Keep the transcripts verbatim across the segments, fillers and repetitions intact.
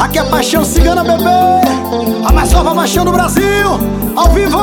Aqui é Paixão Cigana, bebê, a mais nova paixão do Brasil, ao vivo.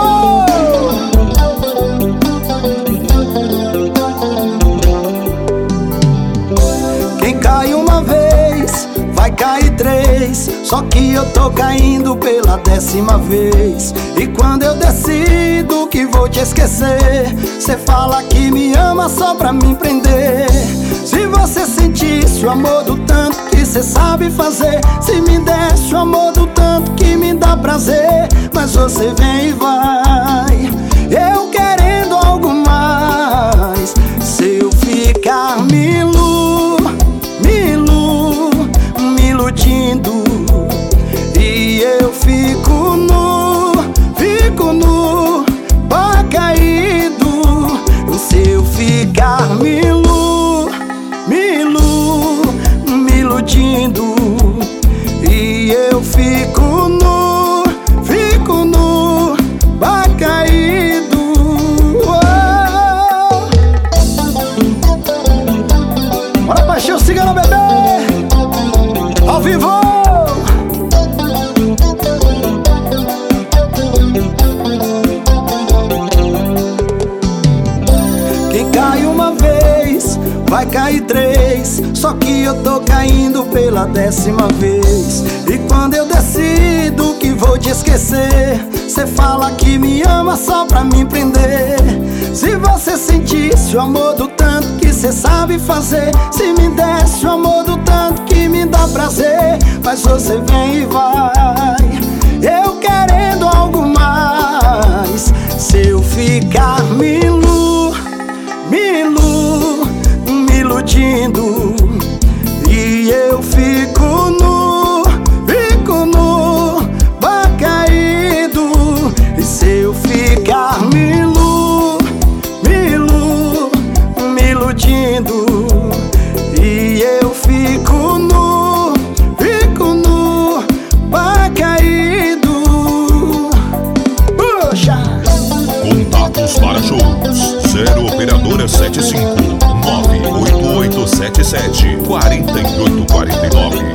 Quem cai uma vez, vai cair três. Só que eu tô caindo pela décima vez. E quando eu decido que vou te esquecer, cê fala que me ama só pra me prender. Se você sentisse o amor do tanto que cê sabe fazer, se me desse o amor do tanto que me dá prazer. Mas você vem e vai, eu querendo algo mais. Se eu ficar me ilu, me ilu, me iludindo, e eu fico nu, fico nu, pá caído. Se eu ficar me ilu, me ilu, me iludindo, e eu fico nu, fico nu, pá caído. Oh. Bora, Paixão Cigana, bebê, ao vivo. Quem cai uma vez, vai cair três. Só que eu tô caindo pela décima vez. E quando eu decido que vou te esquecer, cê fala que me ama só pra me prender. Se você sentisse o amor do tanto que cê sabe fazer, se me desse o amor do tanto que me dá prazer. Mas você vem e vai, eu querendo algo mais. Se eu ficar me ilu, me ilu, me iludindo, e eu fico nu, fico nu, pá caído. E se eu ficar me ilu, me ilu, me iludindo, e eu fico nu, fico nu, pá caído. Puxa! Contatos para shows: zero operadora sete cinco nove oito oito sete sete quatro oito quatro nove.